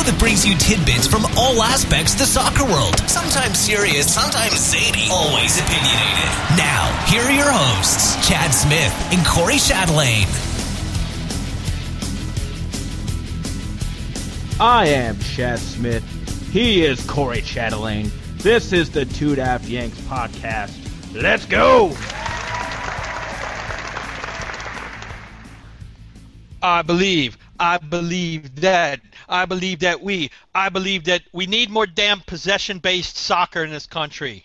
that brings you tidbits from all aspects of the soccer world. Sometimes serious, sometimes zany, always opinionated. Now, here are your hosts, Chad Smith and Corey Chatelaine. I am Chad Smith. He is Corey Chatelaine. This is the Two Daft Yanks podcast. Let's go! I believe that we need more damn possession-based soccer in this country.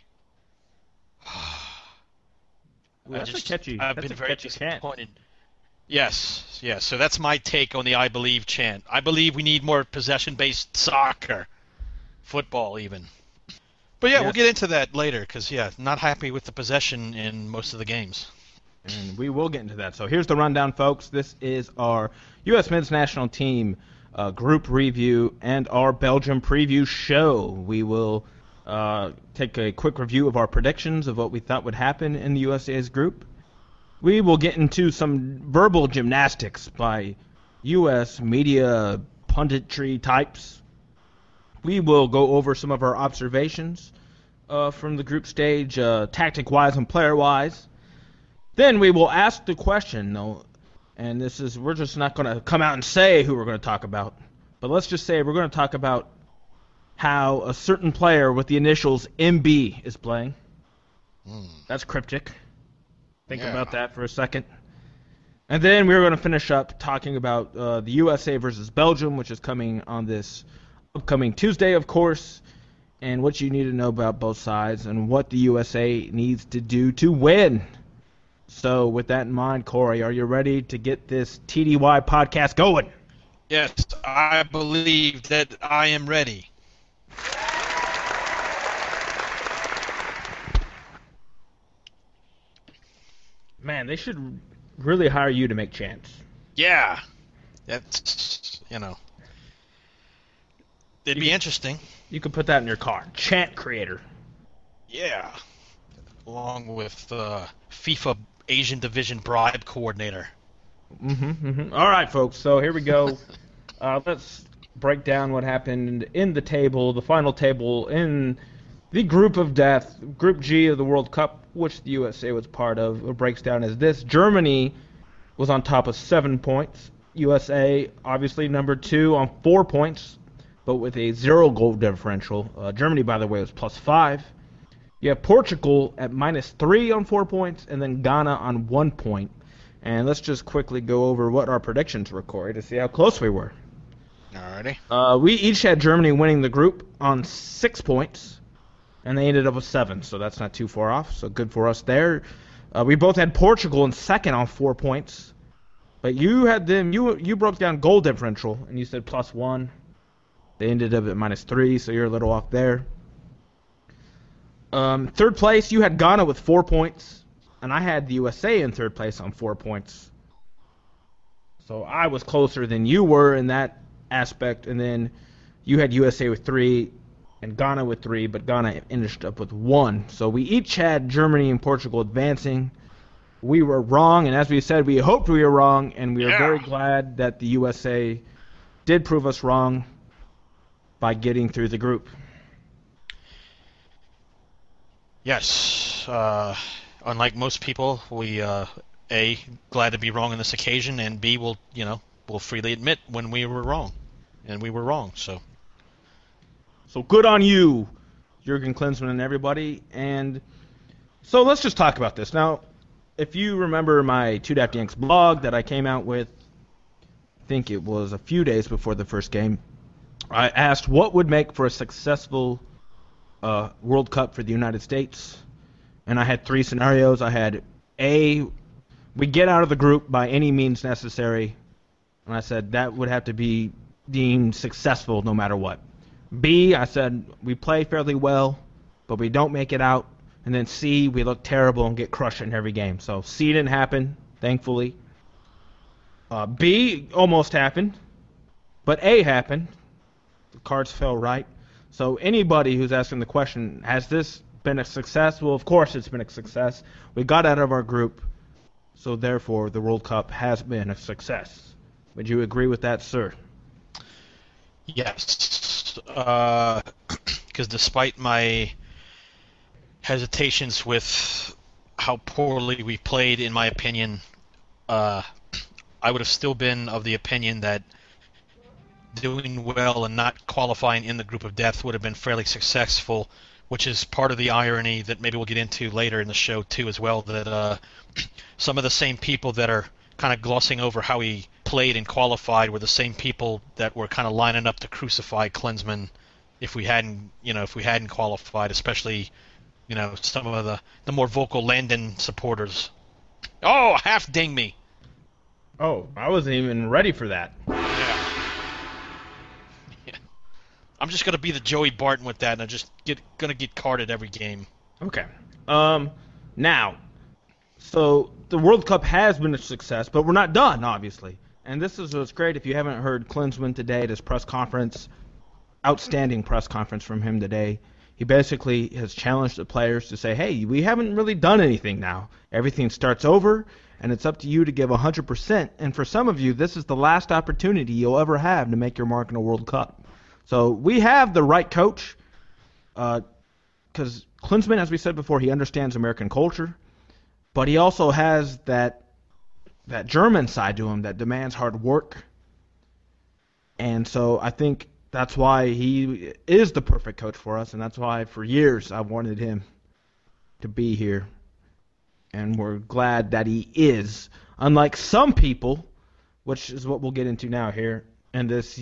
I've been very disappointed. Yes. So that's my take on the I believe chant. I believe we need more possession-based soccer, football even. But yeah, We'll get into that later because not happy with the possession in most of the games. And we will get into that. So here's the rundown, folks. This is our U.S. men's national team group review and our Belgium preview show. We will take a quick review of our predictions of what we thought would happen in the USA's group. We will get into some verbal gymnastics by U.S. media punditry types. We will go over some of our observations from the group stage, tactic-wise and player-wise. Then we will ask the question, though, and we're just not going to come out and say who we're going to talk about, but let's just say we're going to talk about how a certain player with the initials MB is playing. That's cryptic. Think about that for a second. And then we're going to finish up talking about the USA versus Belgium, which is coming on this upcoming Tuesday, of course, and what you need to know about both sides and what the USA needs to do to win. So with that in mind, Corey, are you ready to get this TDY podcast going? Yes, I believe that I am ready. Man, they should really hire you to make chants. Yeah. That's, it'd be interesting. You could put that in your car. Chant creator. Yeah. Along with FIFA Asian Division bribe coordinator. All right, folks. So here we go. Let's break down what happened in the table, the final table in the group of death, Group G of the World Cup, which the USA was part of. It breaks down as this. Germany was on top of 7 points. USA, obviously, number 2 on 4 points, but with a 0 goal differential. Germany, by the way, was +5. You have Portugal at -3 on 4 points, and then Ghana on 1 point. And let's just quickly go over what our predictions were, Corey, to see how close we were. Alrighty. We each had Germany winning the group on 6 points, and they ended up with 7, so that's not too far off, so good for us there. We both had Portugal in second on 4 points, but you had them, you broke down goal differential, and you said +1. They ended up at -3, so you're a little off there. Third place, you had Ghana with 4 points, and I had the USA in third place on 4 points. So I was closer than you were in that aspect, and then you had USA with 3 and Ghana with 3, but Ghana finished up with 1. So we each had Germany and Portugal advancing. We were wrong, and as we said, we hoped we were wrong, and we are very glad that the USA did prove us wrong by getting through the group. Yes. Unlike most people, we A, glad to be wrong on this occasion, and B, we'll freely admit when we were wrong, and we were wrong. So good on you, Jurgen Klinsmann and everybody. And so let's just talk about this now. If you remember my Two Daft Yanks blog that I came out with, I think it was a few days before the first game, I asked what would make for a successful World Cup for the United States, and I had 3 scenarios. I had A, we get out of the group by any means necessary, and I said that would have to be deemed successful no matter what. B, I said we play fairly well, but we don't make it out, and then C, we look terrible and get crushed in every game. So C didn't happen, thankfully. B almost happened, but A happened. The cards fell right. So anybody who's asking the question, has this been a success? Well, of course it's been a success. We got out of our group, so therefore the World Cup has been a success. Would you agree with that, sir? Yes, because despite my hesitations with how poorly we played, in my opinion, I would have still been of the opinion that doing well and not qualifying in the group of death would have been fairly successful, which is part of the irony that maybe we'll get into later in the show too as well, that some of the same people that are kind of glossing over how he played and qualified were the same people that were kind of lining up to crucify Klinsmann if we hadn't qualified, especially, some of the more vocal Landon supporters. Oh, half ding me. Oh, I wasn't even ready for that. Yeah. I'm just gonna be the Joey Barton with that, and I'm just gonna get carded every game. Okay. Now, so the World Cup has been a success, but we're not done, obviously. And this is what's great. If you haven't heard Klinsmann today at his press conference, outstanding press conference from him today, he basically has challenged the players to say, hey, we haven't really done anything now. Everything starts over, and it's up to you to give 100%. And for some of you, this is the last opportunity you'll ever have to make your mark in a World Cup. So we have the right coach, because Klinsmann, as we said before, he understands American culture, but he also has that German side to him that demands hard work. And so I think that's why he is the perfect coach for us, and that's why for years I've wanted him to be here. And we're glad that he is. Unlike some people, which is what we'll get into now here, and this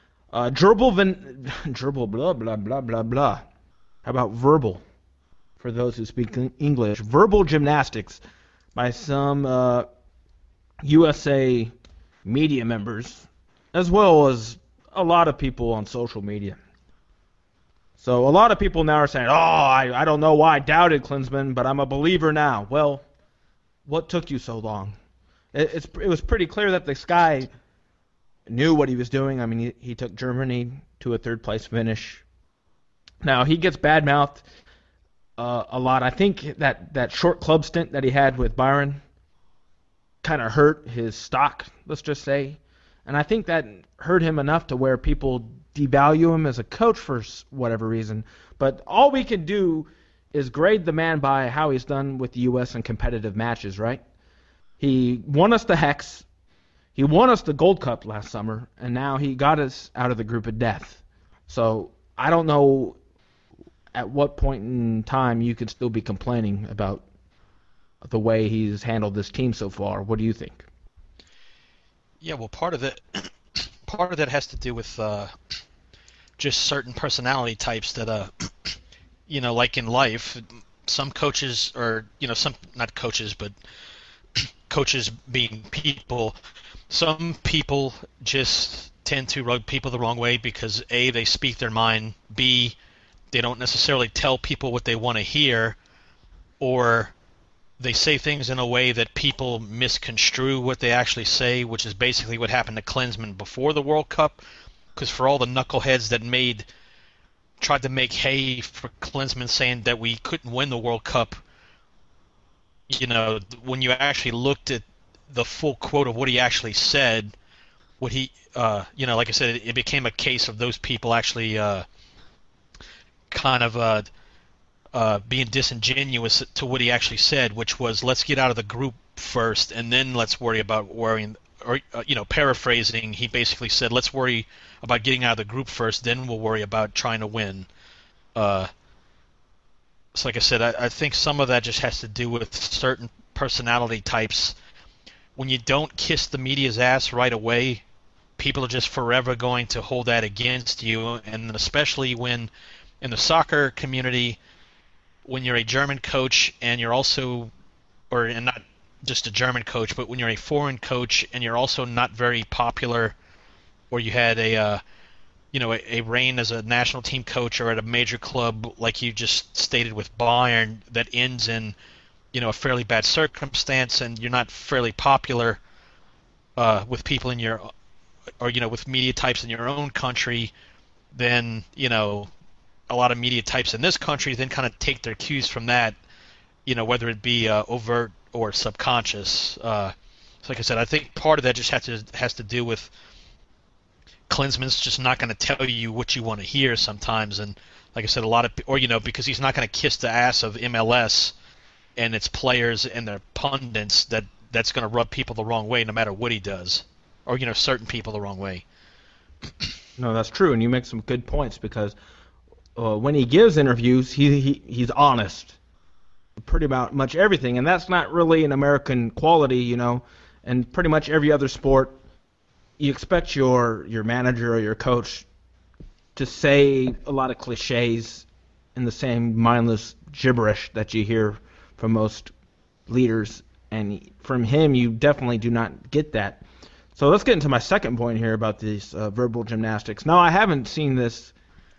gerbil blah blah blah blah blah. How about verbal? For those who speak English, verbal gymnastics by some USA media members, as well as a lot of people on social media. So a lot of people now are saying, I don't know why I doubted Klinsmann, but I'm a believer now. Well, what took you so long? It was pretty clear that this guy knew what he was doing. I mean, he took Germany to a third-place finish. Now, he gets badmouthed a lot. I think that short club stint that he had with Bayern kind of hurt his stock, let's just say. And I think that hurt him enough to where people devalue him as a coach for whatever reason. But all we can do is grade the man by how he's done with the U.S. in competitive matches, right? He won us the Hex. He won us the Gold Cup last summer, and now he got us out of the group of death. So I don't know at what point in time you could still be complaining about the way he's handled this team so far. What do you think? Yeah, well, part of that has to do with just certain personality types that, like in life, some coaches, or some not coaches, but coaches being people. Some people just tend to rub people the wrong way because A, they speak their mind, B, they don't necessarily tell people what they want to hear, or they say things in a way that people misconstrue what they actually say, which is basically what happened to Klinsmann before the World Cup. Because for all the knuckleheads that tried to make hay for Klinsmann saying that we couldn't win the World Cup, when you actually looked at the full quote of what he actually said, what he, like I said, it became a case of those people actually kind of being disingenuous to what he actually said, which was, let's get out of the group first, and then let's worry about worrying. Or, paraphrasing, he basically said, let's worry about getting out of the group first, then we'll worry about trying to win. So like I said, I think some of that just has to do with certain personality types. When you don't kiss the media's ass right away, people are just forever going to hold that against you, and especially when in the soccer community, when you're a German coach and you're also, and not just a German coach, but when you're a foreign coach and you're also not very popular, or you had a reign as a national team coach or at a major club like you just stated with Bayern that ends in, a fairly bad circumstance, and you're not fairly popular with people in your, or with media types in your own country, then a lot of media types in this country then kind of take their cues from that, whether it be overt or subconscious. So like I said, I think part of that just has to do with Klinsmann's just not going to tell you what you want to hear sometimes, and like I said, because he's not going to kiss the ass of MLS and its players and their pundits, that's going to rub people the wrong way no matter what he does, or certain people the wrong way. No, that's true, and you make some good points because when he gives interviews, he's honest, pretty much everything, and that's not really an American quality, and pretty much every other sport, you expect your manager or your coach to say a lot of cliches and the same mindless gibberish that you hear from most leaders, and from him you definitely do not get that. So let's get into my second point here about these verbal gymnastics. Now, I haven't seen this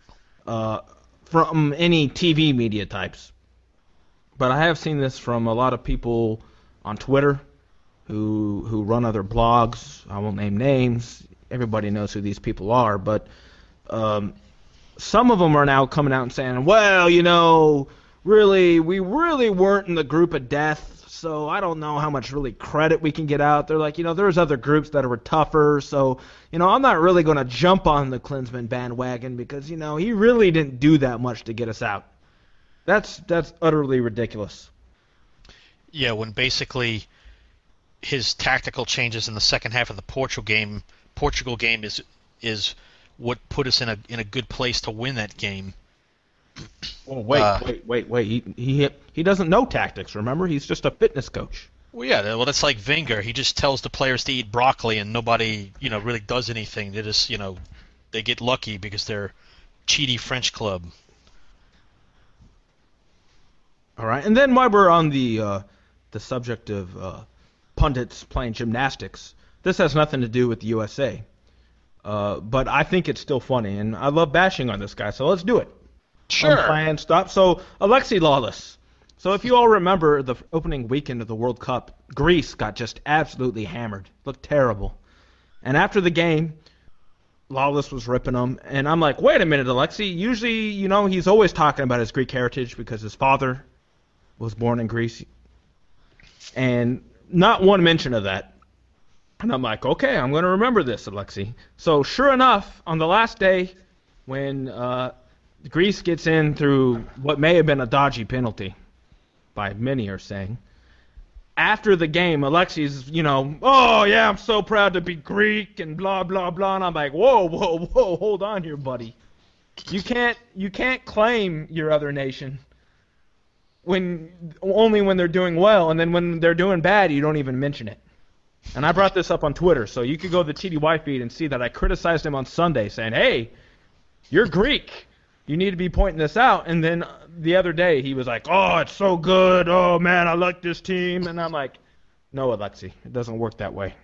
from any TV media types, but I have seen this from a lot of people on Twitter who run other blogs. I won't name names. Everybody knows who these people are, but some of them are now coming out and saying, well, we really weren't in the group of death, so I don't know how much really credit we can get out. They're like, there's other groups that were tougher, so, I'm not really going to jump on the Klinsmann bandwagon because, he really didn't do that much to get us out. That's utterly ridiculous. Yeah, when basically his tactical changes in the second half of the Portugal game is what put us in a good place to win that game. Oh, wait. He doesn't know tactics, remember? He's just a fitness coach. Well, yeah, that's like Wenger. He just tells the players to eat broccoli and nobody, really does anything. They just, they get lucky because they're cheaty French club. All right, and then while we're on the subject of pundits playing gymnastics, this has nothing to do with the USA. But I think it's still funny, and I love bashing on this guy, so let's do it. Sure. Plan, stop. So, Alexi Lalas. So if you all remember the opening weekend of the World Cup, Greece got just absolutely hammered. Looked terrible. And after the game, Lalas was ripping them, and I'm like, wait a minute, Alexi. Usually, he's always talking about his Greek heritage because his father was born in Greece. And not one mention of that. And I'm like, okay, I'm going to remember this, Alexi. So sure enough, on the last day, when Greece gets in through what may have been a dodgy penalty, by many are saying, after the game, Alexi's, oh, yeah, I'm so proud to be Greek and blah, blah, blah. And I'm like, whoa, hold on here, buddy. You can't claim your other nation only when they're doing well, and then when they're doing bad, you don't even mention it. And I brought this up on Twitter, so you could go to the TDY feed and see that I criticized him on Sunday, saying, hey, you're Greek. You need to be pointing this out. And then the other day, he was like, oh, it's so good. Oh, man, I like this team. And I'm like, no, Alexi, it doesn't work that way.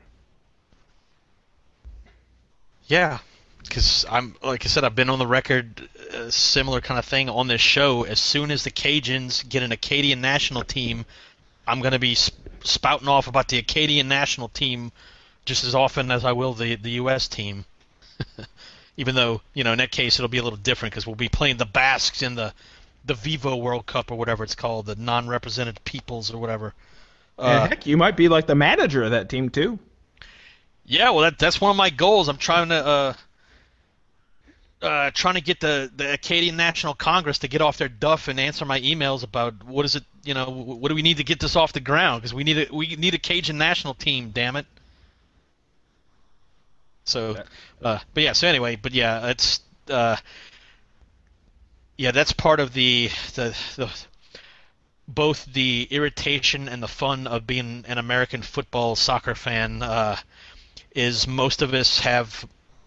Yeah, because like I said, I've been on the record, a similar kind of thing on this show. As soon as the Cajuns get an Acadian national team, I'm going to be spouting off about the Acadian national team just as often as I will the U.S. team. Even though, in that case, it'll be a little different because we'll be playing the Basques in the Vivo World Cup or whatever it's called, the non-represented peoples or whatever. Heck, you might be like the manager of that team, too. Yeah, well, that's one of my goals. I'm trying to get the Acadian National Congress to get off their duff and answer my emails about what is it, what do we need to get this off the ground? Because we need a Cajun national team, damn it. So, it's that's part of the both the irritation and the fun of being an American football soccer fan. Is most of us have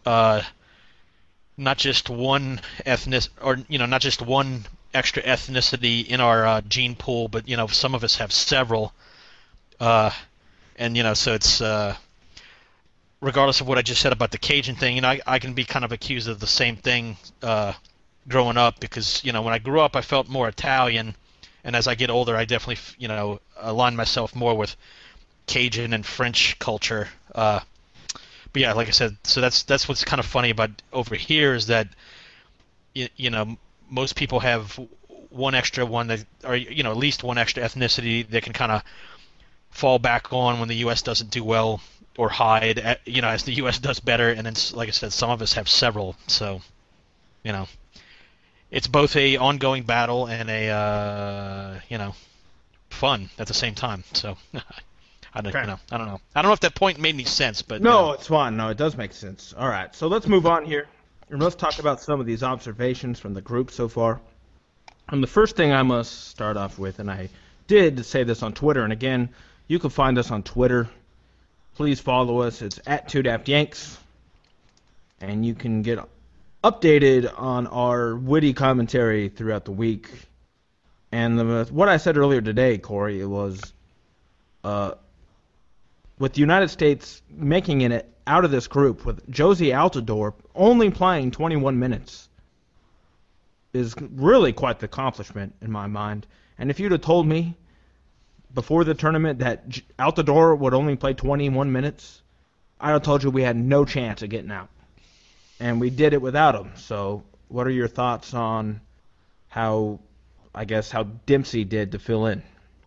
not just one not just one extra ethnicity in our gene pool, but some of us have several, so it's regardless of what I just said about the Cajun thing, I can be kind of accused of the same thing growing up because when I grew up I felt more Italian, and as I get older I definitely align myself more with Cajun and French culture. But yeah, like I said, so that's what's kind of funny about over here is that most people have one extra one that, or at least one extra ethnicity they can kind of fall back on when the U.S. doesn't do well. or hide, as the U.S. does better, and then, like I said, some of us have several. So, it's both a ongoing battle and a fun at the same time. So, I don't know. I don't know if that point made any sense, but no, it's fine. No, it does make sense. All right, so let's move on here, and let's talk about some of these observations from the group so far. And the first thing I must start off with, and I did say this on Twitter, and again, you can find us on Twitter. Please follow us. It's at 2DaftYanks, and you can get updated on our witty commentary throughout the week. And what I said earlier today, Corey, it was with the United States making it out of this group with Jozy Altidore only playing 21 minutes is really quite the accomplishment in my mind. And if you'd have told me before the tournament that Altidore would only play 21 minutes, I'd have told you we had no chance of getting out. And we did it without him. So what are your thoughts on how Dempsey did to fill in?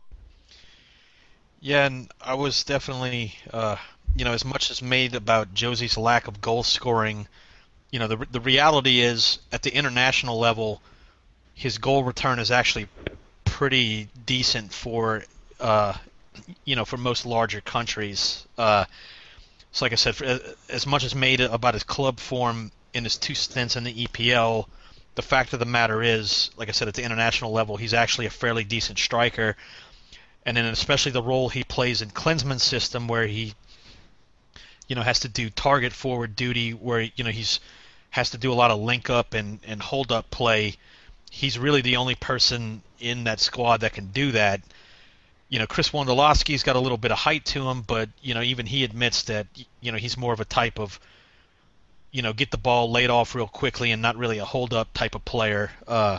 Yeah, and I was definitely, as much as made about Jozy's lack of goal scoring, the reality is at the international level, his goal return is actually pretty decent for most larger countries. So like I said, as much as made about his club form in his 2 stints in the EPL, the fact of the matter is, like I said, at the international level, he's actually a fairly decent striker. And then especially the role he plays in Klinsmann's system, where he, has to do target forward duty, where, he's has to do a lot of link up and hold up play. He's really the only person in that squad that can do that. Chris Wondolowski's got a little bit of height to him, but, even he admits that, he's more of a type of, get the ball laid off real quickly and not really a hold up type of player. So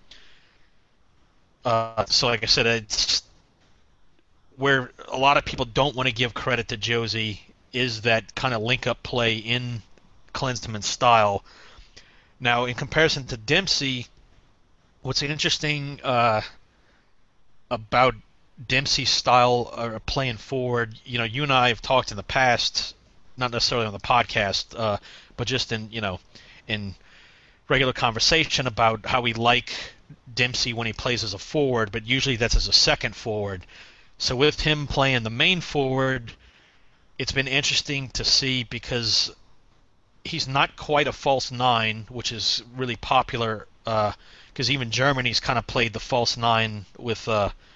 like I said, it's where a lot of people don't want to give credit to Jozy is that kind of link-up play in Klinsmann's style. Now, in comparison to Dempsey, what's interesting about Dempsey's style of playing forward, you and I have talked in the past, not necessarily on the podcast, but just in regular conversation about how we like Dempsey when he plays as a forward, but usually that's as a second forward. So with him playing the main forward, it's been interesting to see because he's not quite a false 9, which is really popular because even Germany's kind of played the false 9 with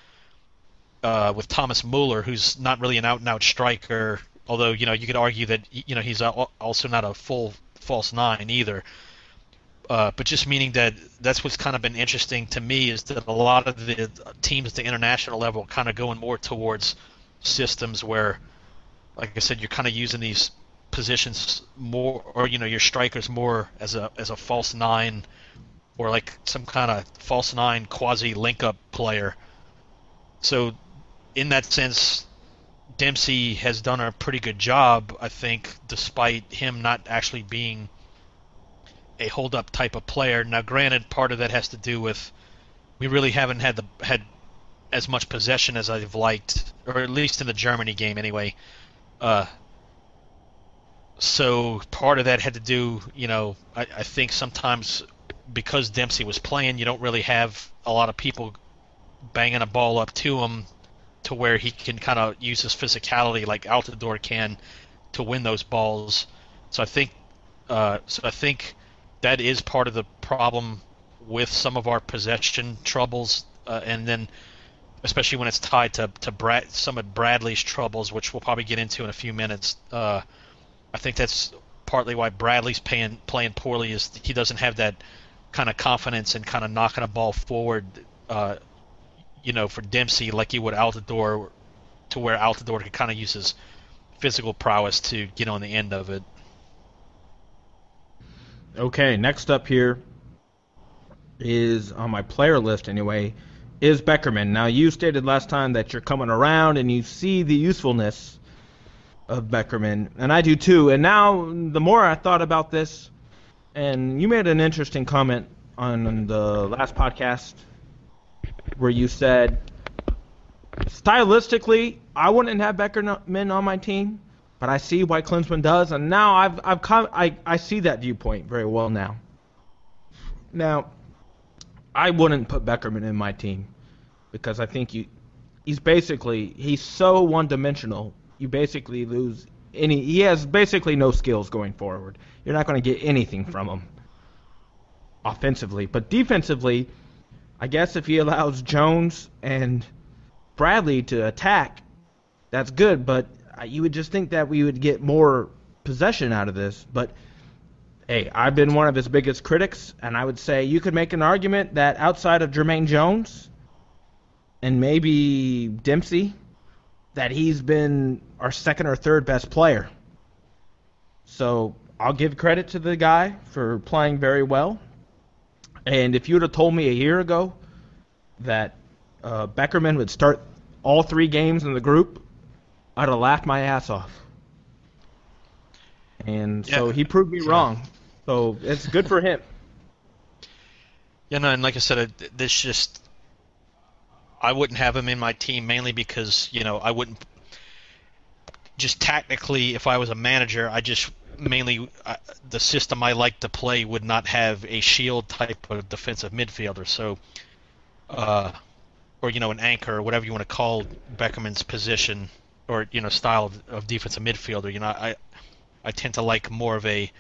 Thomas Muller, who's not really an out-and-out striker, although, you could argue that, he's also not a full false 9 either. But just meaning that's what's kind of been interesting to me is that a lot of the teams at the international level kind of going more towards systems where, like I said, you're kind of using these positions more, or your strikers more as a false 9, or like some kind of false 9 quasi link-up player. So in that sense, Dempsey has done a pretty good job, I think, despite him not actually being a hold-up type of player. Now, granted, part of that has to do with we really haven't had as much possession as I've liked, or at least in the Germany game anyway. So part of that had to do, I think sometimes because Dempsey was playing, you don't really have a lot of people banging a ball up to him to where he can kind of use his physicality like Altidore can to win those balls. So I think that is part of the problem with some of our possession troubles, and then especially when it's tied to some of Bradley's troubles, which we'll probably get into in a few minutes. I think that's partly why Bradley's playing poorly is he doesn't have that kind of confidence and kind of knocking a ball forward, for Dempsey like he would Altidore, to where Altidore could kind of use his physical prowess to get on the end of it. Okay, next up here is, on my player list anyway, is Beckerman. Now, you stated last time that you're coming around and you see the usefulness of Beckerman, and I do too. And now, the more I thought about this, and you made an interesting comment on the last podcast where you said, stylistically, I wouldn't have Beckerman on my team, but I see why Klinsmann does, and now I see that viewpoint very well now. Now, I wouldn't put Beckerman in my team because I think he's so one-dimensional. You basically lose he has basically no skills going forward. You're not going to get anything from him offensively, but defensively, I guess if he allows Jones and Bradley to attack, that's good, but you would just think that we would get more possession out of this. But, hey, I've been one of his biggest critics, and I would say you could make an argument that outside of Jermaine Jones and maybe Dempsey, that he's been our second or third best player. So I'll give credit to the guy for playing very well. And if you would have told me a year ago that Beckerman would start all 3 games in the group, I'd have laughed my ass off. And so he proved me wrong. So it's good for him. Yeah, no, and like I said, I wouldn't have him in my team mainly because, I wouldn't just technically, if I was a manager, the system I like to play would not have a shield type of defensive midfielder. So, or an anchor or whatever you want to call Beckerman's position or style of defensive midfielder. I tend to like more of a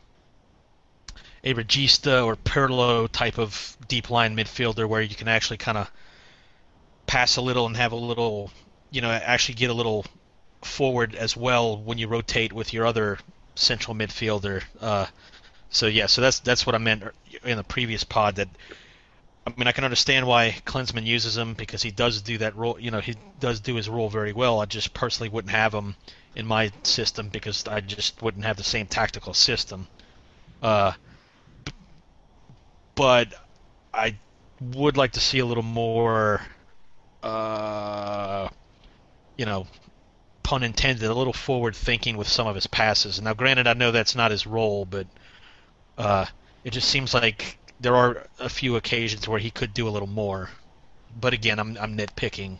Regista or Pirlo type of deep line midfielder where you can actually kind of pass a little and have a little, actually get a little forward as well when you rotate with your other central midfielder. So that's what I meant in the previous pod. That I can understand why Klinsmann uses him because he does do that role. He does do his role very well. I just personally wouldn't have him in my system because I just wouldn't have the same tactical system. But I would like to see a little more, pun intended, a little forward thinking with some of his passes. Now, granted, I know that's not his role, but it just seems like there are a few occasions where he could do a little more. But again, I'm nitpicking.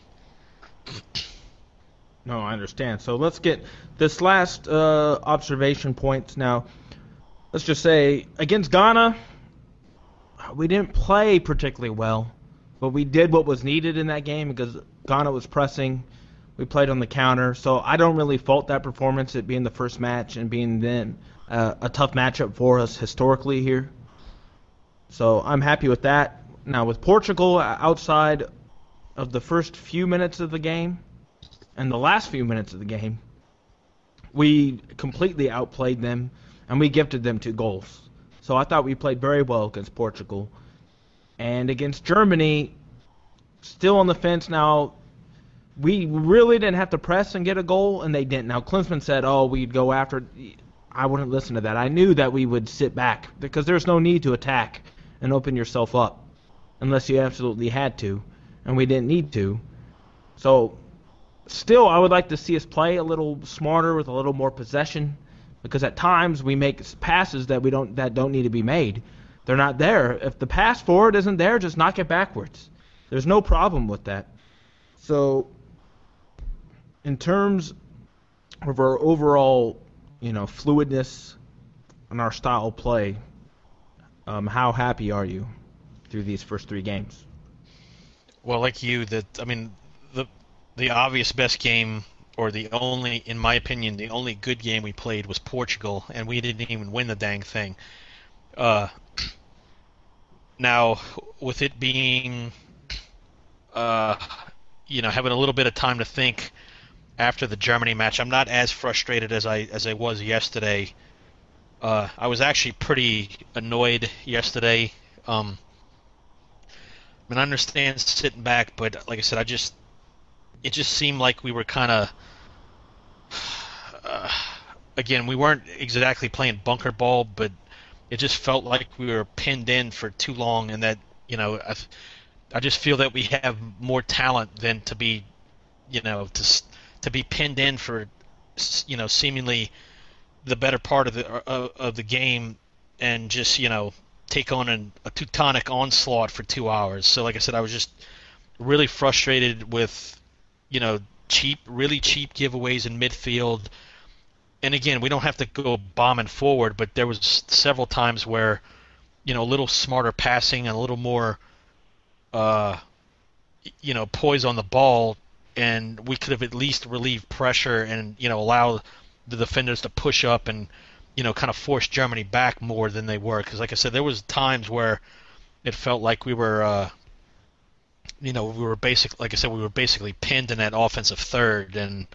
No, I understand. So let's get this last observation point. Now, let's just say against Ghana, we didn't play particularly well, but we did what was needed in that game because Ghana was pressing. We played on the counter, so I don't really fault that performance, it being the first match and being then a tough matchup for us historically here. So I'm happy with that. Now with Portugal, outside of the first few minutes of the game and the last few minutes of the game, we completely outplayed them and we gifted them 2 goals. So I thought we played very well against Portugal. And against Germany, still on the fence now. We really didn't have to press and get a goal, and they didn't. Now, Klinsmann said, we'd go after it. I wouldn't listen to that. I knew that we would sit back because there's no need to attack and open yourself up unless you absolutely had to, and we didn't need to. So, still, I would like to see us play a little smarter with a little more possession because at times we make passes that don't need to be made. They're not there. If the pass forward isn't there, just knock it backwards. There's no problem with that. So, in terms of our overall, fluidness and our style of play, how happy are you through these first 3 games? Well, like you, the obvious best game, or in my opinion, the only good game we played was Portugal, and we didn't even win the dang thing. Now, with it being, having a little bit of time to think after the Germany match, I'm not as frustrated as I was yesterday. I was actually pretty annoyed yesterday. I understand sitting back, but like I said, it just seemed like we were kind of, again, we weren't exactly playing bunker ball, but it just felt like we were pinned in for too long, and that, I just feel that we have more talent than to be, to be pinned in for, seemingly the better part of the game, and just, take on a Teutonic onslaught for 2 hours. So like I said, I was just really frustrated with, really cheap giveaways in midfield, and again, we don't have to go bombing forward, but there was several times where, a little smarter passing and a little more, poise on the ball, and we could have at least relieved pressure and, allow the defenders to push up and, kind of force Germany back more than they were. Because, like I said, there was times where it felt like we were, we were basically pinned in that offensive third, and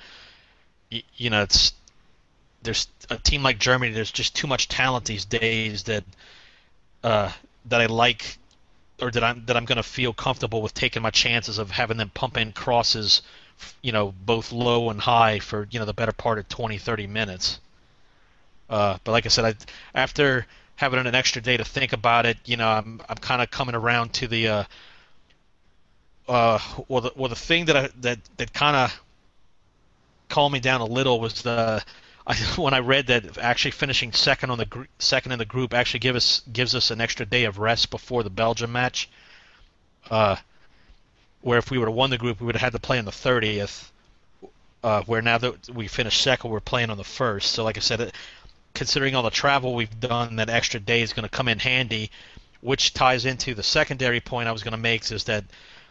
there's a team like Germany. There's just too much talent these days that I like, or that I'm going to feel comfortable with taking my chances of having them pump in crosses, both low and high for the better part of 20, 30 minutes. But like I said, after having an extra day to think about it, I'm kind of coming around to the the thing that kind of calmed me down a little was when I read that actually finishing second in the group actually gives us an extra day of rest before the Belgium match. Where if we would have won the group, we would have had to play on the 30th. Where now that we finished second, we're playing on the 1st. So like I said, considering all the travel we've done, that extra day is going to come in handy, which ties into the secondary point I was going to make, is that,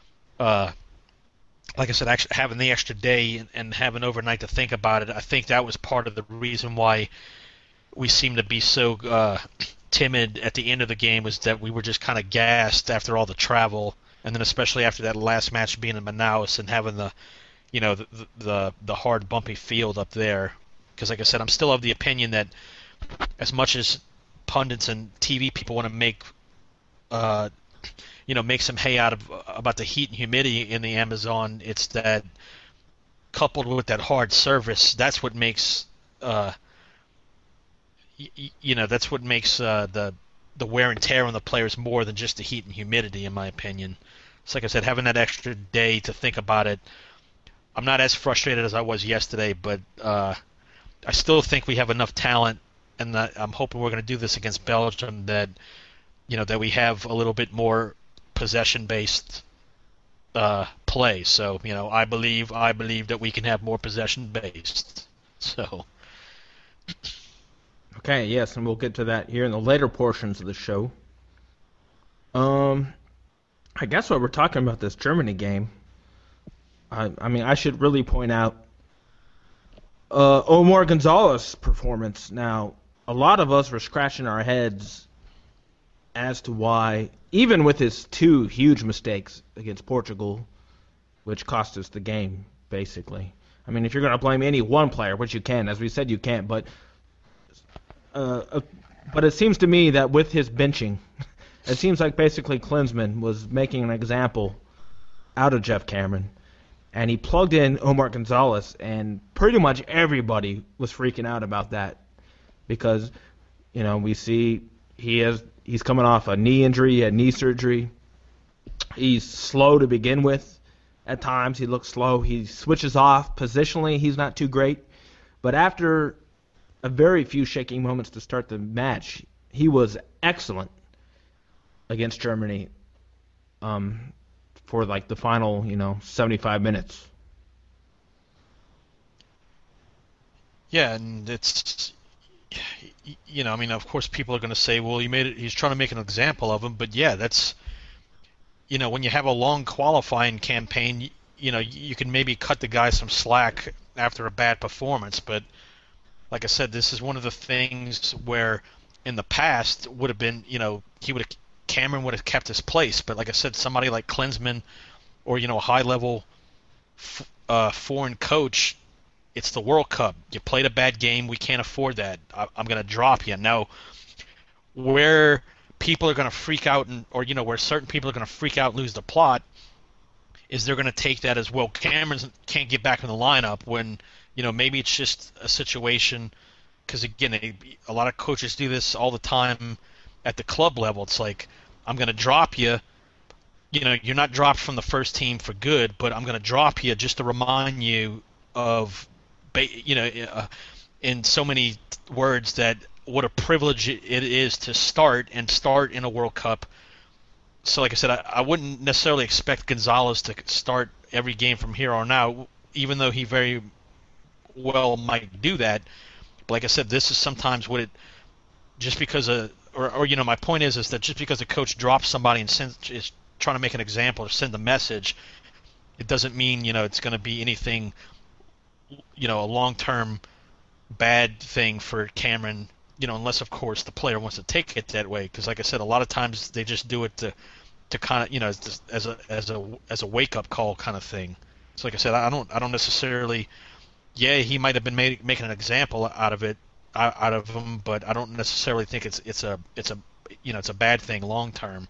like I said, actually having the extra day and having overnight to think about it, I think that was part of the reason why we seemed to be so timid at the end of the game, was that we were just kind of gassed after all the travel, and then especially after that last match being in Manaus and having the hard, bumpy field up there. Because like I said, I'm still of the opinion that as much as pundits and TV people want to make some hay about the heat and humidity in the Amazon, it's that coupled with that hard surface, that's what makes the wear and tear on the players more than just the heat and humidity, in my opinion. So like I said, having that extra day to think about it, I'm not as frustrated as I was yesterday, but I still think we have enough talent, and that I'm hoping we're going to do this against Belgium, that that we have a little bit more possession-based play. So I believe that we can have more possession-based. So. Okay, yes, and we'll get to that here in the later portions of the show. I guess while we're talking about this Germany game, I mean, I should really point out Omar Gonzalez's performance. Now, a lot of us were scratching our heads as to why, even with his two huge mistakes against Portugal, which cost us the game, basically. I mean, if you're going to blame any one player, which you can, as we said, you can't, but it seems to me that with his benching, it seems like basically Klinsmann was making an example out of Geoff Cameron, and he plugged in Omar Gonzalez, and pretty much everybody was freaking out about that because, we see he's coming off a knee injury, he had knee surgery. He's slow to begin with. At times he looks slow. He switches off. Positionally, he's not too great. But after a very few shaking moments to start the match, he was excellent against Germany for like the final, 75 minutes. Yeah, and it's, of course people are going to say, well, he's trying to make an example of him, but yeah, that's, when you have a long qualifying campaign, you can maybe cut the guy some slack after a bad performance, but like I said, this is one of the things where in the past would have been, Cameron would have kept his place, but like I said, somebody like Klinsmann or, a high-level foreign coach, it's the World Cup. You played a bad game, we can't afford that. I'm going to drop you. Now, where people are going to freak out, where certain people are going to freak out and lose the plot, is they're going to take that as, well, Cameron can't get back in the lineup when, maybe it's just a situation, because, again, a lot of coaches do this all the time at the club level. It's like, I'm going to drop you. You're not dropped from the first team for good, but I'm going to drop you just to remind you of, in so many words, that what a privilege it is to start in a World Cup. So like I said, I wouldn't necessarily expect Gonzalez to start every game from here on out, even though he very well might do that. But like I said, this is sometimes what it just because my point is that just because a coach drops somebody and is trying to make an example or send a message, it doesn't mean it's going to be anything a long-term bad thing for Cameron. Unless of course the player wants to take it that way. Because like I said, a lot of times they just do it to kind of as a wake-up call kind of thing. So like I said, I don't necessarily. Yeah, he might have been making an example out of him, but I don't necessarily think it's a bad thing long term.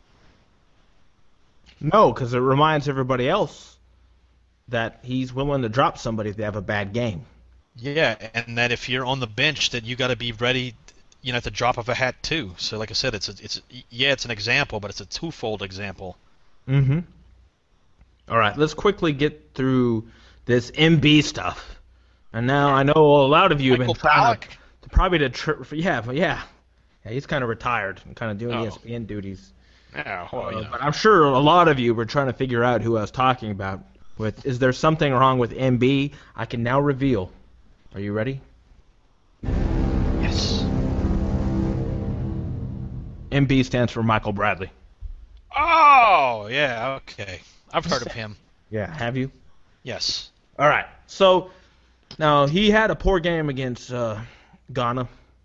No, because it reminds everybody else that he's willing to drop somebody if they have a bad game. Yeah, and that if you're on the bench, that you got to be ready, at the drop of a hat too. So like I said, it's an example, but it's a twofold example. Mm-hmm. All right, let's quickly get through this MB stuff. And now I know a lot of you have been trying yeah, he's kind of retired and kind of doing ESPN duties. Yeah, but I'm sure a lot of you were trying to figure out who I was talking about. Is there something wrong with MB? I can now reveal. Are you ready? Yes. MB stands for Michael Bradley. Oh, yeah, okay. I've heard of him. Yeah, have you? Yes. All right. So now he had a poor game against Ghana.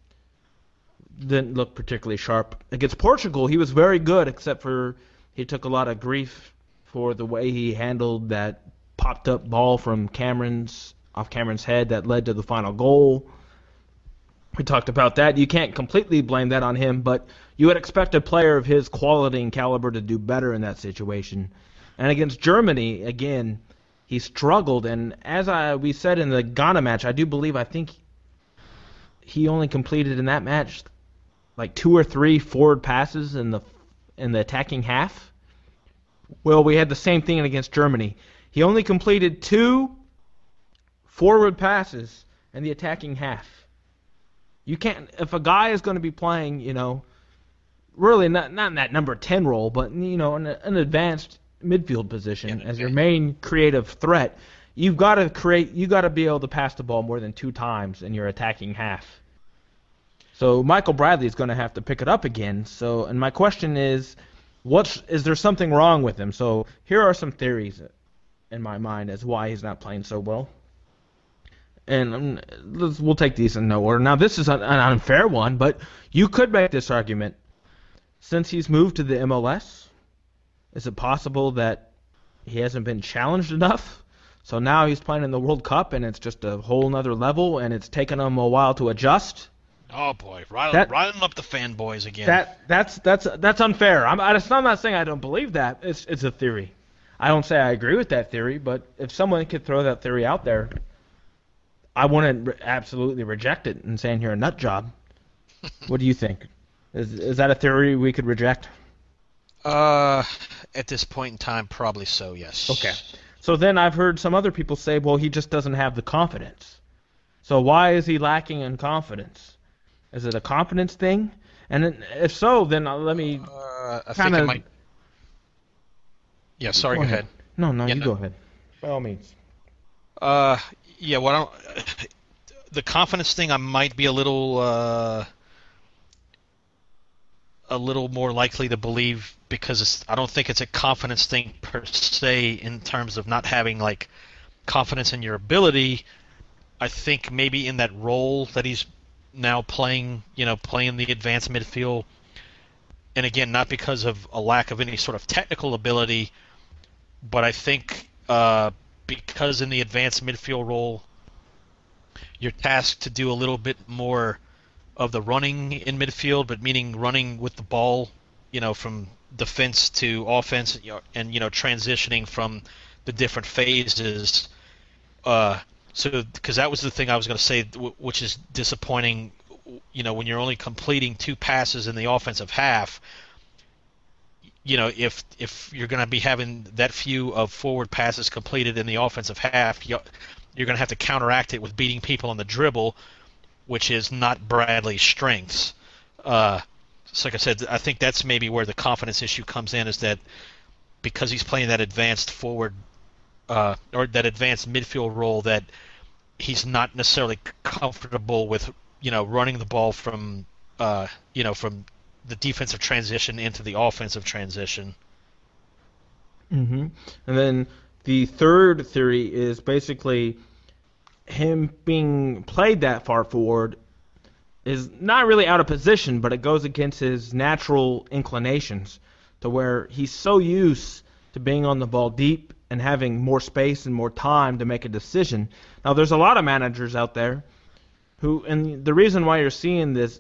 Didn't look particularly sharp. Against Portugal, he was very good, except for he took a lot of grief for the way he handled that popped-up ball from off Cameron's head that led to the final goal. We talked about that. You can't completely blame that on him, but you would expect a player of his quality and caliber to do better in that situation. And against Germany, again, he struggled. And as we said in the Ghana match, I think he only completed in that match like 2 or 3 forward passes in the attacking half. Well, we had the same thing against Germany. He only completed 2 forward passes in the attacking half. You can't, if a guy is going to be playing, really not in that number 10 role, but in an advanced midfield position as your main creative threat, you've got to be able to pass the ball more than 2 times in your attacking half. So Michael Bradley is going to have to pick it up again. So, and my question is there something wrong with him? So here are some theories in my mind as why he's not playing so well. And we'll take these in no order. Now, this is an unfair one, but you could make this argument. Since he's moved to the MLS, is it possible that he hasn't been challenged enough? So now he's playing in the World Cup, and it's just a whole nother level, and it's taken him a while to adjust. Oh boy, riling up the fanboys again. That's unfair. I'm not saying I don't believe that. It's a theory. I don't say I agree with that theory, but if someone could throw that theory out there, I wouldn't absolutely reject it and saying you're a nut job. What do you think? Is that a theory we could reject? At this point in time, probably so, yes. Okay. So then I've heard some other people say, well, he just doesn't have the confidence. So why is he lacking in confidence? Is it a confidence thing? And if so, then let me I think it might... Yeah, sorry, go ahead. No, you go ahead. By all means. Yeah, well, the confidence thing I might be a little more likely to believe because I don't think it's a confidence thing per se in terms of not having like confidence in your ability. I think maybe in that role that he's now playing the advanced midfield, and again, not because of a lack of any sort of technical ability, but I think because in the advanced midfield role, you're tasked to do a little bit more of the running in midfield, but meaning running with the ball, from defense to offense, and transitioning from the different phases. So, because that was the thing I was going to say, which is disappointing, when you're only completing 2 passes in the offensive half. If you're going to be having that few of forward passes completed in the offensive half, you're going to have to counteract it with beating people on the dribble, which is not Bradley's strengths. So like I said, I think that's maybe where the confidence issue comes in, is that because he's playing that advanced forward or that advanced midfield role, that he's not necessarily comfortable with running the ball from from the defensive transition into the offensive transition. Mm-hmm. And then the third theory is basically him being played that far forward is not really out of position, but it goes against his natural inclinations to where he's so used to being on the ball deep and having more space and more time to make a decision. Now, there's a lot of managers out there who, and the reason why you're seeing this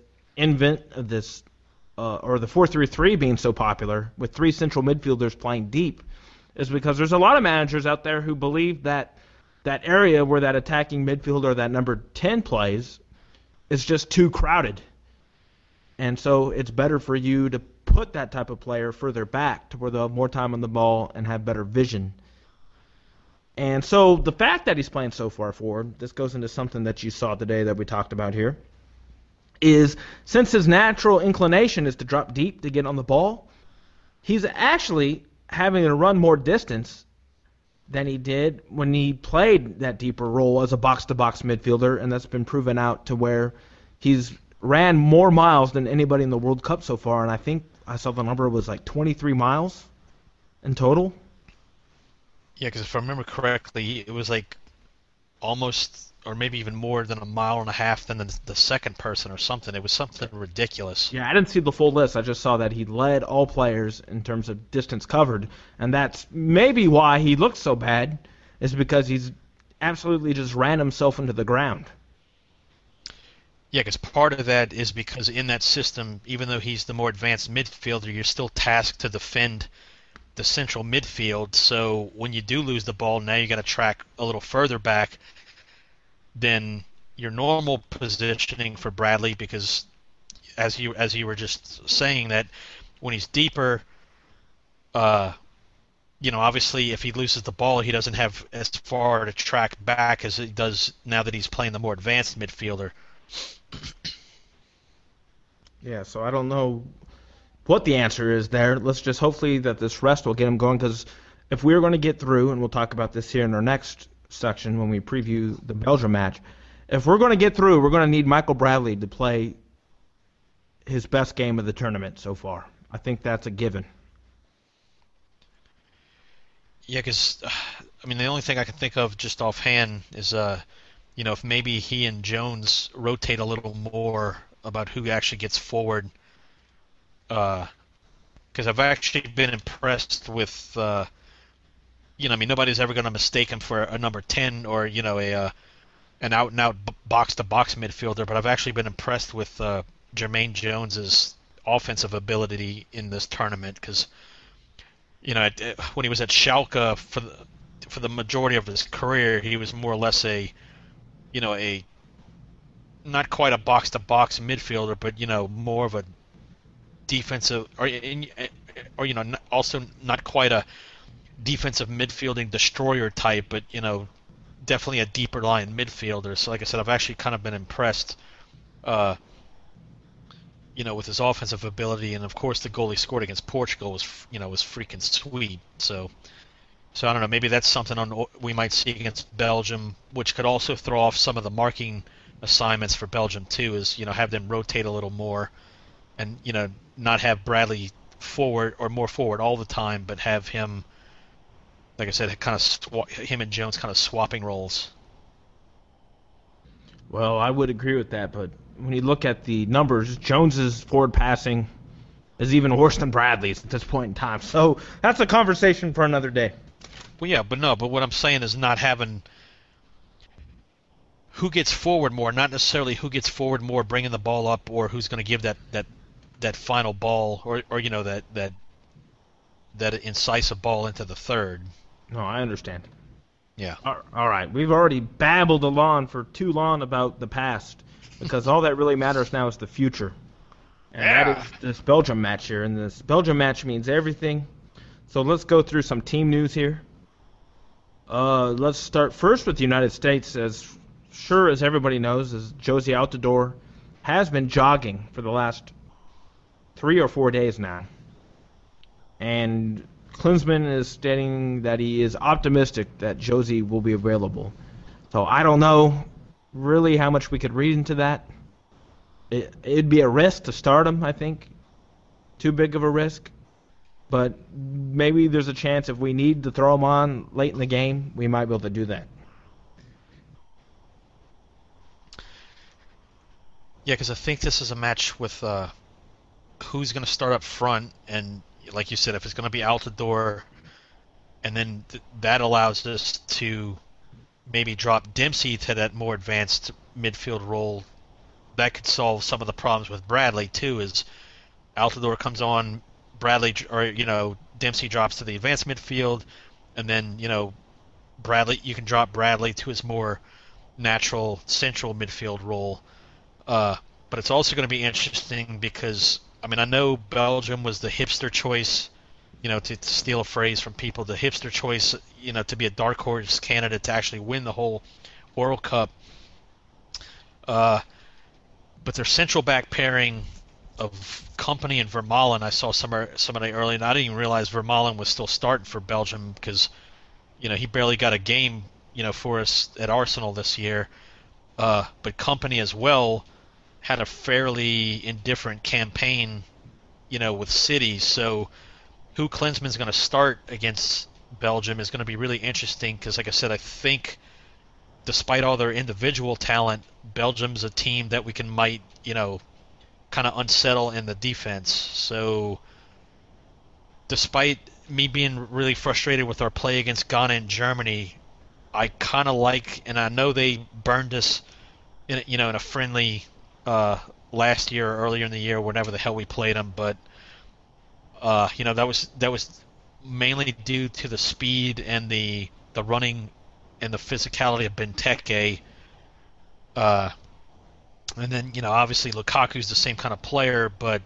or the 4-3-3 being so popular with three central midfielders playing deep is because there's a lot of managers out there who believe that that area where that attacking midfielder, that number 10 plays, is just too crowded. And so it's better for you to put that type of player further back to where they'll have more time on the ball and have better vision. And so the fact that he's playing so far forward, this goes into something that you saw today that we talked about here, is since his natural inclination is to drop deep to get on the ball, he's actually having to run more distance than he did when he played that deeper role as a box-to-box midfielder, and that's been proven out to where he's ran more miles than anybody in the World Cup so far, and I think I saw the number was like 23 miles in total. Yeah, because if I remember correctly, it was like almost, or maybe even more than 1.5 miles than the second person or something. It was something ridiculous. Yeah, I didn't see the full list. I just saw that he led all players in terms of distance covered, and that's maybe why he looks so bad, is because he's absolutely just ran himself into the ground. Yeah, because part of that is because in that system, even though he's the more advanced midfielder, you're still tasked to defend the central midfield. So when you do lose the ball, now you got to track a little further back than your normal positioning for Bradley, because as you were just saying, that when he's deeper, obviously if he loses the ball, he doesn't have as far to track back as he does now that he's playing the more advanced midfielder. Yeah, so I don't know what the answer is there. Let's just hopefully that this rest will get him going, because if we're going to get through, and we'll talk about this here in our next section when we preview the Belgium match, if we're going to get through, we're going to need Michael Bradley to play his best game of the tournament so far. I think that's a given. Yeah, because, the only thing I can think of just offhand is, if maybe he and Jones rotate a little more about who actually gets forward. Because I've actually been impressed with, nobody's ever going to mistake him for a number 10 or, an out-and-out box-to-box midfielder, but I've actually been impressed with Jermaine Jones's offensive ability in this tournament, because, when he was at Schalke for the majority of his career, he was more or less a not quite a box-to-box midfielder, but, more of a defensive, or also not quite a defensive midfielding destroyer type, but definitely a deeper line midfielder. So like I said, I've actually kind of been impressed with his offensive ability, and of course the goal he scored against Portugal was freaking sweet. So I don't know, maybe that's something we might see against Belgium, which could also throw off some of the marking assignments for Belgium too, is have them rotate a little more, and not have Bradley forward or more forward all the time, but have him, like I said, him and Jones kind of swapping roles. Well, I would agree with that, but when you look at the numbers, Jones's forward passing is even worse than Bradley's at this point in time. So that's a conversation for another day. Well, yeah, but what I'm saying is not having who gets forward more, not necessarily who gets forward more bringing the ball up, or who's going to give that final ball, or that incisive ball into the third. No, I understand. Yeah. All right. We've already babbled along for too long about the past, because all that really matters now is the future. And that is this Belgium match here. And this Belgium match means everything. So let's go through some team news here. Let's start first with the United States. As sure as everybody knows, as Jozy Altidore has been jogging for the last 3 or 4 days now. And Klinsmann is stating that he is optimistic that Jozy will be available. So I don't know really how much we could read into that. it'd be a risk to start him, I think. Too big of a risk. But maybe there's a chance if we need to throw him on late in the game, we might be able to do that. Yeah, because I think this is a match with who's going to start up front, and like you said, if it's going to be Altidore, and then that allows us to maybe drop Dempsey to that more advanced midfield role. That could solve some of the problems with Bradley too. Is Altidore comes on, Bradley or Dempsey drops to the advanced midfield, and then Bradley, you can drop Bradley to his more natural central midfield role. But it's also going to be interesting because I know Belgium was the hipster choice, to steal a phrase from people, the hipster choice, to be a dark horse candidate to actually win the whole World Cup. But their central back pairing of Kompany and Vermaelen, I saw somebody early, and I didn't even realize Vermaelen was still starting for Belgium because, he barely got a game, for us at Arsenal this year. But Kompany as well had a fairly indifferent campaign, with City. So who Klinsmann's going to start against Belgium is going to be really interesting because, like I said, I think despite all their individual talent, Belgium's a team that we might kind of unsettle in the defense. So despite me being really frustrated with our play against Ghana and Germany, I kind of like, and I know they burned us in a friendly last year or earlier in the year, whenever the hell we played them, but that was mainly due to the speed and the running and the physicality of Benteke. And then, obviously Lukaku's the same kind of player, but,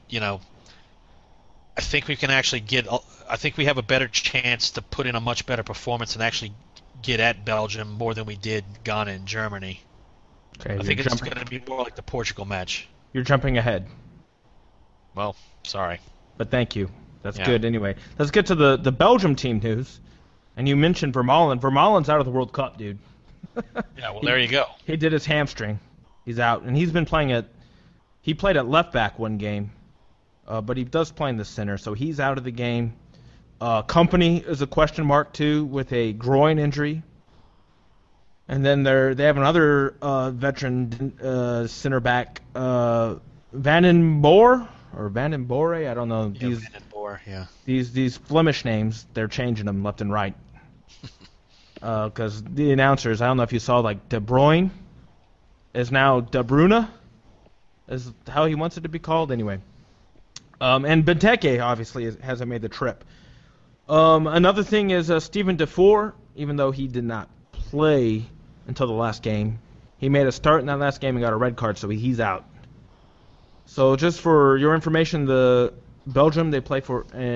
I think we can actually I think we have a better chance to put in a much better performance and actually get at Belgium more than we did Ghana and Germany. Okay, I think it's going to be more like the Portugal match. You're jumping ahead. Well, sorry. But thank you. That's good anyway. Let's get to the Belgium team news. And you mentioned Vermaelen. Vermaelen's out of the World Cup, dude. Yeah, well, there you go. He did his hamstring. He's out. And he's been playing he played at left back one game. But he does play in the center, so he's out of the game. Kompany is a question mark, too, with a groin injury. And then they have another veteran center back, Van den Boer, I don't know. Yeah, Van den Boer, yeah. These Flemish names, they're changing them left and right. Because the announcers, I don't know if you saw, like De Bruyne is now De Bruyne, is how he wants it to be called. Anyway. And Benteke, obviously, hasn't made the trip. Another thing is Steven Defour, even though he did not play until the last game, he made a start in that last game and got a red card, so he's out. So just for your information, the Belgium, they play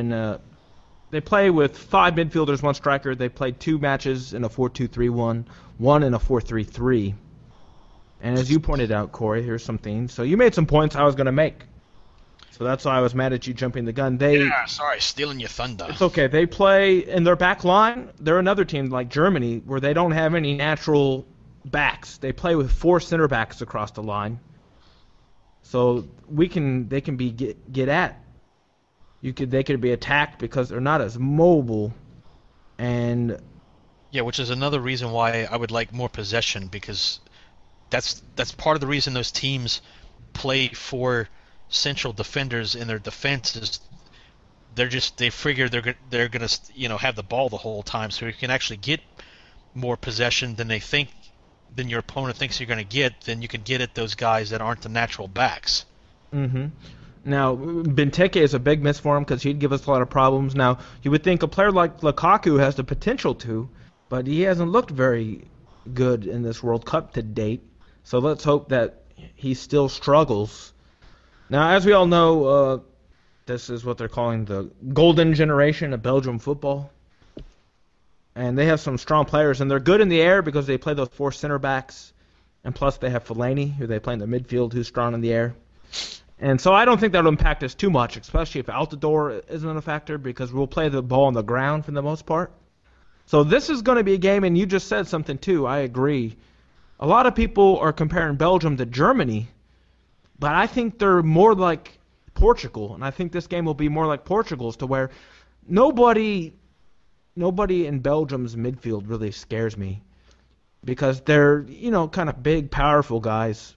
with 5 midfielders, 1 striker. They played 2 matches in a 4-2-3-1, 1 in a 4-3-3. And as you pointed out, Corey, here's some things. So you made some points I was going to make. So that's why I was mad at you jumping the gun. Sorry, stealing your thunder. It's okay. They play in their back line. They're another team like Germany where they don't have any natural backs. They play with 4 center backs across the line. So they can be get at. They could be attacked because they're not as mobile. And yeah, which is another reason why I would like more possession, because that's part of the reason those teams play for central defenders in their defenses. They figure they're gonna have the ball the whole time, so you can actually get more possession than your opponent thinks you're gonna get. Then you can get at those guys that aren't the natural backs. Mm-hmm. Now Benteke is a big miss for him because he'd give us a lot of problems. Now you would think a player like Lukaku has the potential to, but he hasn't looked very good in this World Cup to date. So let's hope that he still struggles. Now, as we all know, this is what they're calling the golden generation of Belgium football. And they have some strong players, and they're good in the air because they play those 4 center backs. And plus they have Fellaini, who they play in the midfield, who's strong in the air. And so I don't think that'll impact us too much, especially if Altidore isn't a factor, because we'll play the ball on the ground for the most part. So this is going to be a game, and you just said something too, I agree. A lot of people are comparing Belgium to Germany, But I think they're more like Portugal, and I think this game will be more like Portugal's, to where nobody in Belgium's midfield really scares me because they're, kind of big, powerful guys.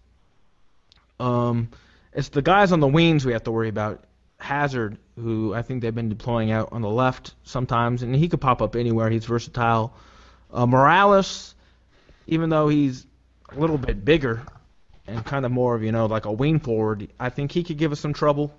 It's the guys on the wings we have to worry about. Hazard, who I think they've been deploying out on the left sometimes, and he could pop up anywhere. He's versatile. Morales, even though he's a little bit bigger and kind of more of, like a wing forward, I think he could give us some trouble.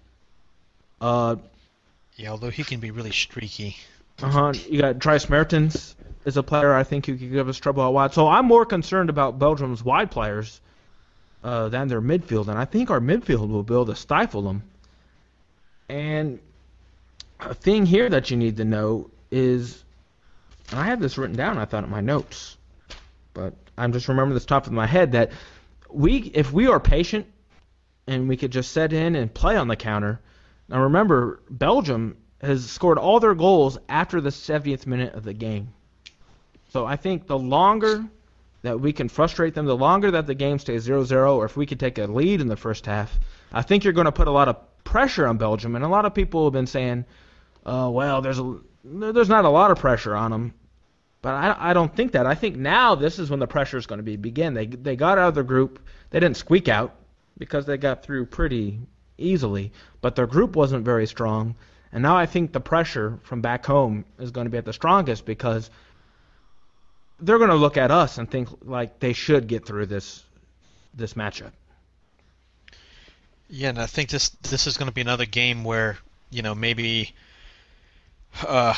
Yeah, although he can be really streaky. You got Dries Mertens is a player I think who could give us trouble out wide. So I'm more concerned about Belgium's wide players than their midfield, and I think our midfield will be able to stifle them. And a thing here that you need to know is, and I had this written down, I thought, in my notes, but I'm just remembering this top of my head, that if we are patient and we could just set in and play on the counter. Now remember, Belgium has scored all their goals after the 70th minute of the game. So I think the longer that we can frustrate them, the longer that the game stays 0-0, or if we could take a lead in the first half, I think you're going to put a lot of pressure on Belgium. And a lot of people have been saying, well, there's not a lot of pressure on them. But I don't think that. I think now this is when the pressure is going to begin. They got out of their group. They didn't squeak out because they got through pretty easily. But their group wasn't very strong. And now I think the pressure from back home is going to be at the strongest because they're going to look at us and think like they should get through this matchup. Yeah, and I think this is going to be another game where, maybe, like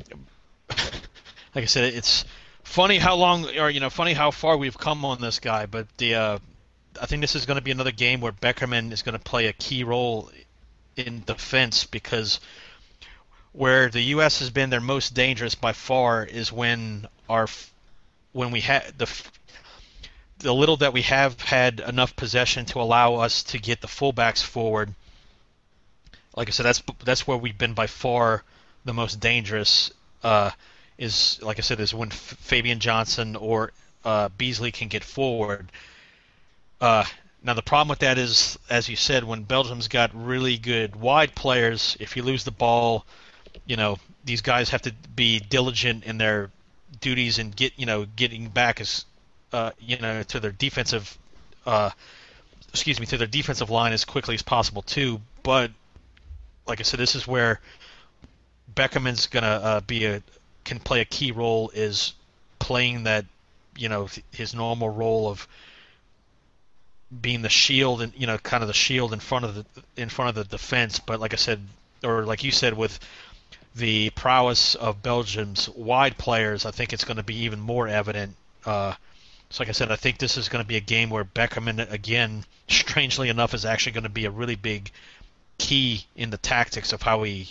I said, it's funny how funny how far we've come on this guy, but I think this is going to be another game where Beckerman is going to play a key role in defense, because where the U.S. has been their most dangerous by far is when we had the little that we have had enough possession to allow us to get the fullbacks forward. Like I said, that's where we've been by far the most dangerous. Is when Fabian Johnson or Beasley can get forward. Now the problem with that is, as you said, when Belgium's got really good wide players, if you lose the ball, these guys have to be diligent in their duties and getting back to their defensive line as quickly as possible too. But like I said, this is where Beckerman's gonna can play a key role, is playing that his normal role of being the shield and kind of the shield in front of the defense. But like I said, or like you said, with the prowess of Belgium's wide players, I think it's going to be even more evident. So like I said, I think this is going to be a game where Beckerman, again, strangely enough, is actually going to be a really big key in the tactics of how we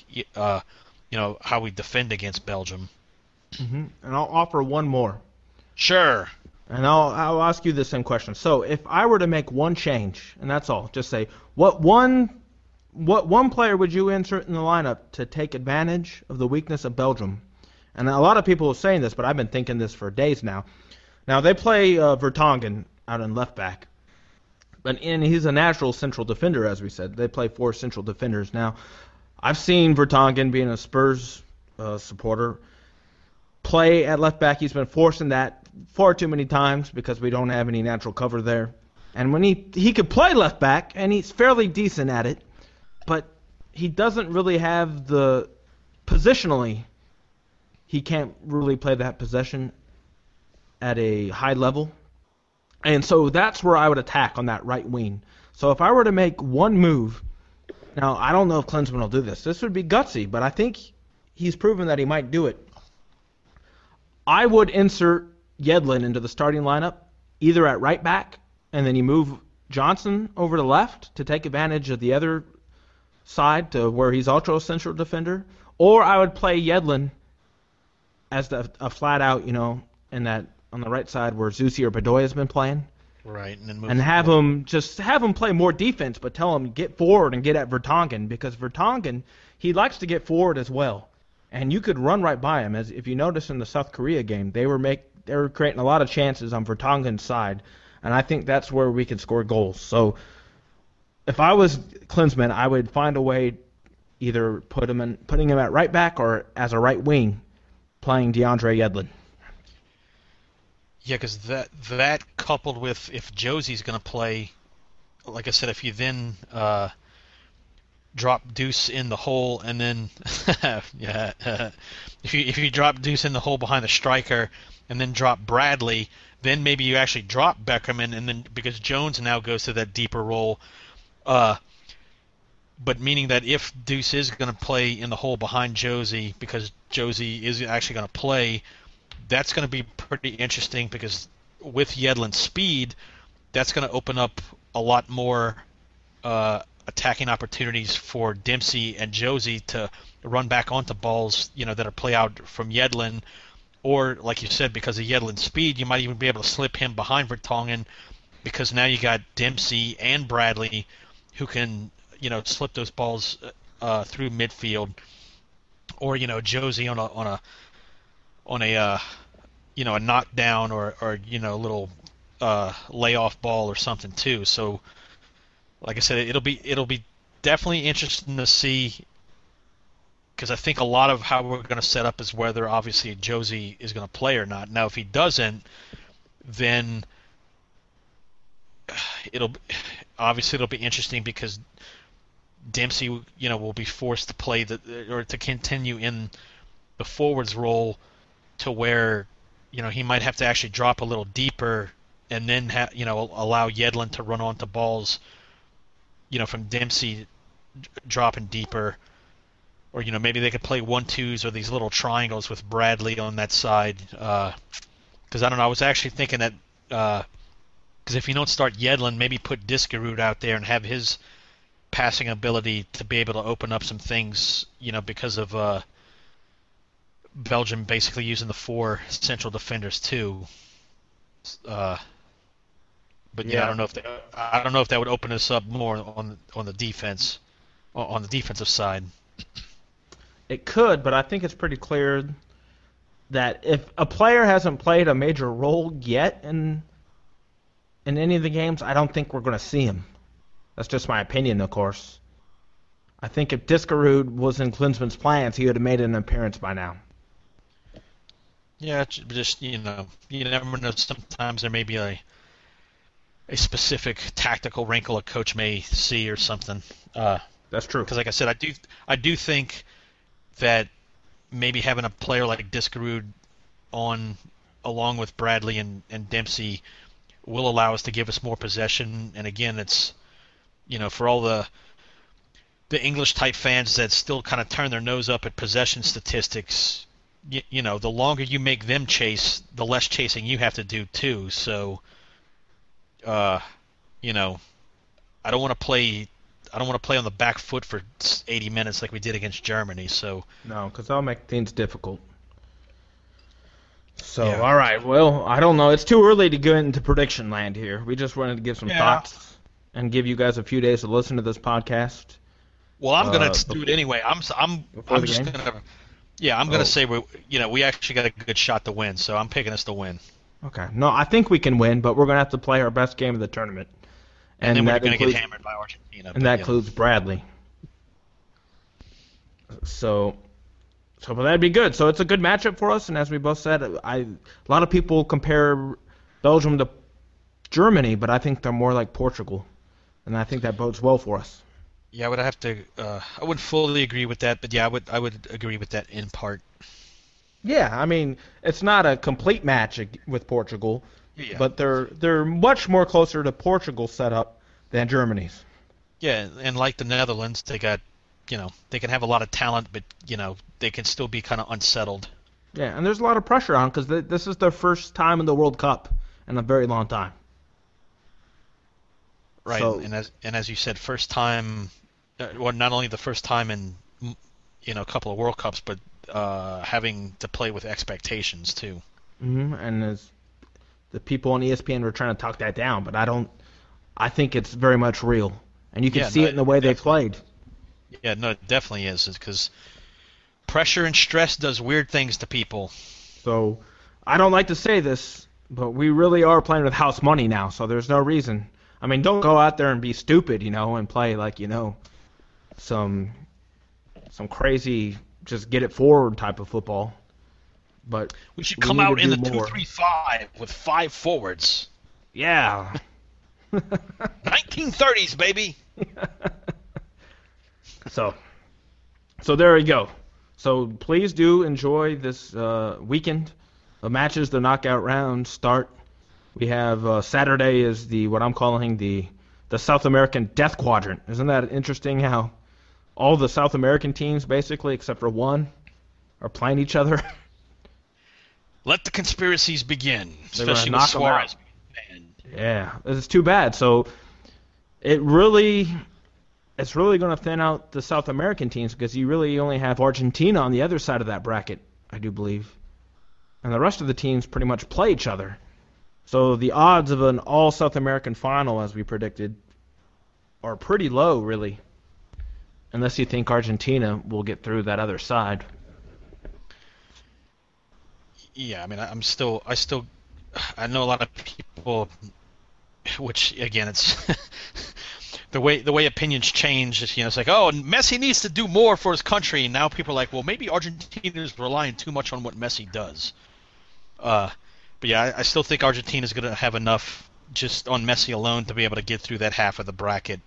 defend against Belgium. Mm-hmm. And I'll offer one more. Sure. And I'll ask you the same question. So if I were to make one change, and that's all, just say, what one player would you insert in the lineup to take advantage of the weakness of Belgium? And a lot of people are saying this, but I've been thinking this for days now. Now, they play Vertonghen out in left back, and he's a natural central defender, as we said. They play 4 central defenders. Now, I've seen Vertonghen, being a Spurs supporter, play at left back. He's been forcing that far too many times because we don't have any natural cover there. And when he could play left back, and he's fairly decent at it, but he doesn't really have the positionally. He can't really play that possession at a high level. And so that's where I would attack on that right wing. So if I were to make one move, now I don't know if Klinsmann will do this. This would be gutsy, but I think he's proven that he might do it. I would insert Yedlin into the starting lineup, either at right back, and then you move Johnson over to left to take advantage of the other side to where he's also a central defender, or I would play Yedlin as a flat out, in that on the right side where Zusi or Bedoya has been playing. Right, and have him play more defense, but tell him get forward and get at Vertonghen, because Vertonghen, he likes to get forward as well, and you could run right by him. As if you notice in the South Korea game, they were creating a lot of chances on Vertonghen's side, and I think that's where we can score goals. So if I was Klinsmann, I would find a way either putting him at right back or as a right wing, playing DeAndre Yedlin. Yeah, because that coupled with if Josie's going to play, like I said, if you then drop Deuce in the hole and then if you drop Deuce in the hole behind the striker and then drop Bradley, then maybe you actually drop Beckham and then because Jones now goes to that deeper role. But meaning that if Deuce is going to play in the hole behind Josie because Josie is actually going to play, that's going to be pretty interesting because with Yedlin's speed, that's going to open up a lot more attacking opportunities for Dempsey and Josie to run back onto balls, that are play out from Yedlin. Or, like you said, because of Yedlin's speed, you might even be able to slip him behind Vertonghen because now you got Dempsey and Bradley who can, slip those balls through midfield. Or, Josie on a a knockdown or a little layoff ball or something too. So, like I said, it'll be definitely interesting to see because I think a lot of how we're going to set up is whether obviously Josie is going to play or not. Now, if he doesn't, then it'll be interesting because Dempsey, will be forced to play or to continue in the forwards role to where, he might have to actually drop a little deeper and then allow Yedlin to run onto balls, from Dempsey dropping deeper. Or, maybe they could play 1-2s or these little triangles with Bradley on that side. Because, I don't know, I was actually thinking that because if you don't start Yedlin, maybe put Diskerud out there and have his passing ability to be able to open up some things, because of Belgium basically using the 4 central defenders too. But yeah, I don't know if that would open us up more on the defense, on the defensive side. It could, but I think it's pretty clear that if a player hasn't played a major role yet in any of the games, I don't think we're going to see him. That's just my opinion, of course. I think if Diskerud was in Klinsmann's plans, he would have made an appearance by now. Yeah, just, you never know. Sometimes there may be a specific tactical wrinkle a coach may see or something. That's true. Because, like I said, I do think that maybe having a player like Diskerud on along with Bradley and Dempsey will allow us to give us more possession. And again, it's, for all the English-type fans that still kind of turn their nose up at possession statistics, the longer you make them chase, the less chasing you have to do too. So, I don't want to play on the back foot for 80 minutes like we did against Germany. So no, because that'll make things difficult. So, yeah. All right. Well, I don't know. It's too early to go into prediction land here. We just wanted to give some thoughts and give you guys a few days to listen to this podcast. Well, I'm going to do it anyway. I'm just going to. Yeah, I'm going to say we actually got a good shot to win, so I'm picking us to win. Okay. No, I think we can win, but we're going to have to play our best game of the tournament. And then we're going to get hammered by Argentina. And that includes Bradley. So but that'd be good. So it's a good matchup for us, and as we both said, a lot of people compare Belgium to Germany, but I think they're more like Portugal, and I think that bodes well for us. Yeah, I would have to. I wouldn't fully agree with that, but yeah, I would agree with that in part. Yeah, I mean, it's not a complete match with Portugal, but they're much more closer to Portugal's setup than Germany's. Yeah, and like the Netherlands, they got, they can have a lot of talent, but they can still be kind of unsettled. Yeah, and there's a lot of pressure on because this is their first time in the World Cup in a very long time. Right, so, and as you said, first time. Well, not only the first time in a couple of World Cups, but having to play with expectations too. Mm-hmm. And as the people on ESPN were trying to talk that down, but I think it's very much real, and you can see it in the way they played. Yeah, no, it definitely is, because pressure and stress does weird things to people. So, I don't like to say this, but we really are playing with house money now, so there's no reason. I mean, don't go out there and be stupid, and play like, some crazy just get it forward type of football. But we should come out in the 2-3-5 with 5 forwards. Yeah. 1930s, baby. So there you go. So please do enjoy this weekend of matches. The knockout rounds start. We have Saturday is what I'm calling the South American Death Quadrant. Isn't that interesting how all the South American teams, basically, except for one, are playing each other? Let the conspiracies begin, especially with Suarez. Yeah, it's too bad. So it's really going to thin out the South American teams because you really only have Argentina on the other side of that bracket, I do believe. And the rest of the teams pretty much play each other. So the odds of an all-South American final, as we predicted, are pretty low, really. Unless you think Argentina will get through that other side. Yeah, I mean, I know a lot of people, which again, it's the way opinions change. It's like, oh, Messi needs to do more for his country, and now people are like, well, maybe Argentina is relying too much on what Messi does. But yeah, I still think Argentina is going to have enough just on Messi alone to be able to get through that half of the bracket.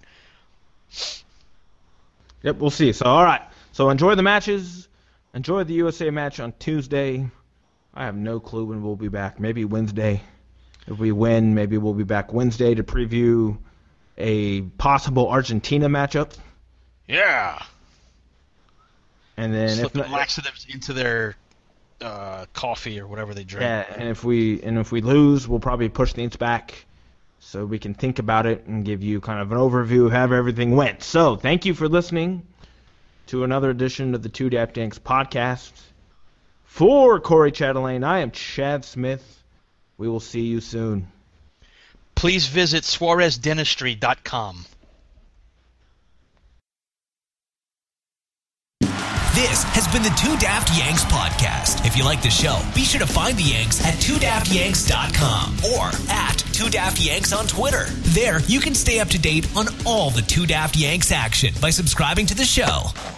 Yep, we'll see. So, all right. So enjoy the matches. Enjoy the USA match on Tuesday. I have no clue when we'll be back. Maybe Wednesday. If we win, maybe we'll be back Wednesday to preview a possible Argentina matchup. Yeah. And then slip the laxatives into their coffee or whatever they drink. Yeah, and if we lose, we'll probably push things back so we can think about it and give you kind of an overview of how everything went. So, thank you for listening to another edition of the Two Daft Yanks podcast. For Corey Chatelaine, I am Chad Smith. We will see you soon. Please visit SuarezDentistry.com. This has been the Two Daft Yanks podcast. If you like the show, be sure to find the Yanks at TwoDaftYanks.com or at Two Daft Yanks on Twitter. There, you can stay up to date on all the Two Daft Yanks action by subscribing to the show.